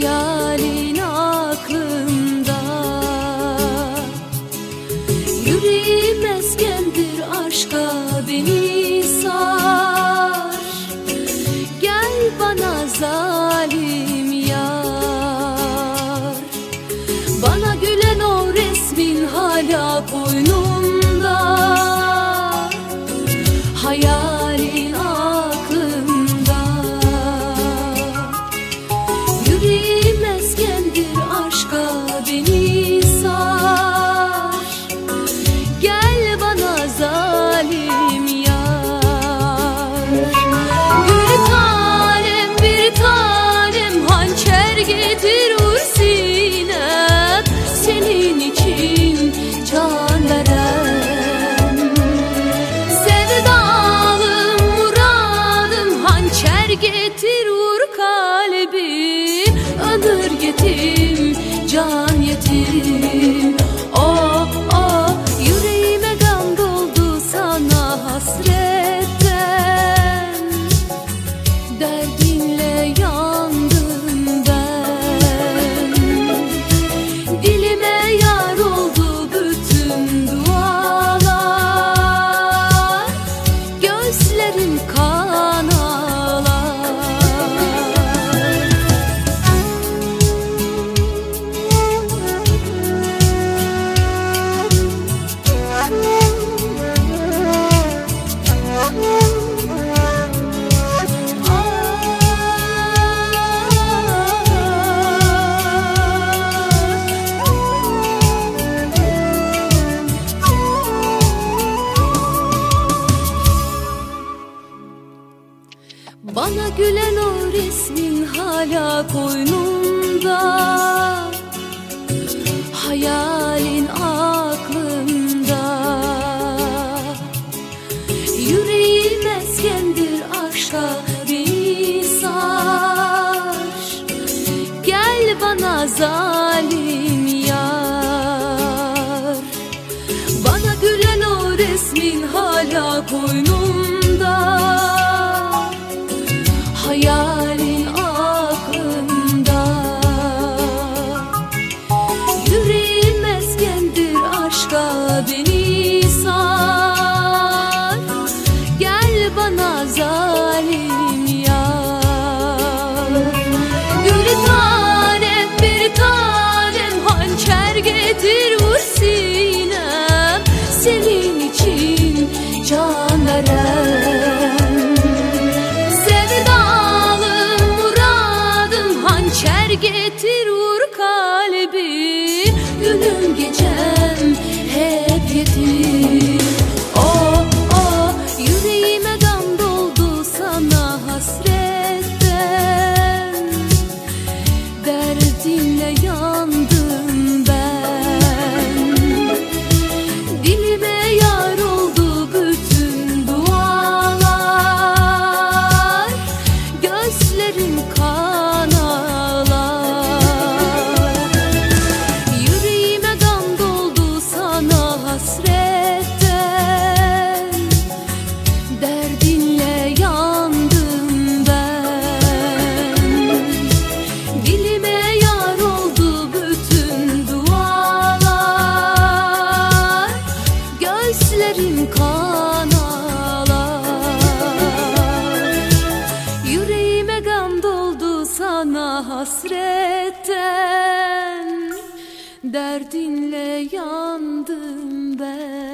hayalin aklımda. Yüreğim eskendir aşka beni sar. Gel bana zalim yar. Bana gülen o resmin hala koynumda. Hayalin aklımda. Yüreğim eskendir aşka beni sar. Gel bana zalim yar. Bir tanem hançer getir sinem. Senin için can veren. Sevdalım muradım hançer getir vur kalbi. Ömür yetim can yetim. Oh oh yüreğime gam doldu sana hasretten. Derdinle yandım ben. Dilime yar oldu bütün dualar. Gözlerim kan ağlar. Bana gülen o resmin hala koynumda. Hayalin aklımda. Yüreğim eskendir aşka beni sar. Gel bana zalim yar. Bana gülen o resmin hala koynumda. Hayalin aklımda. Yüreğim eskendir aşka beni sar. Gel bana zalim yar. Bir tanem hançer getir vur sinem. Senin için can veren. Getir vur kalbi. Günüm gecem hep yetim. Oh oh yüreğime gam doldu sana hasretten. Derdinle yandım ben. Dilime yar oldu bütün dualar. Gözlerim kan ağlar. Derdinle yandım ben. Dilime yar oldu bütün dualar. Gözlerim kan ağlar. Yüreğime gam doldu sana hasretten. Derdinle yandım ben.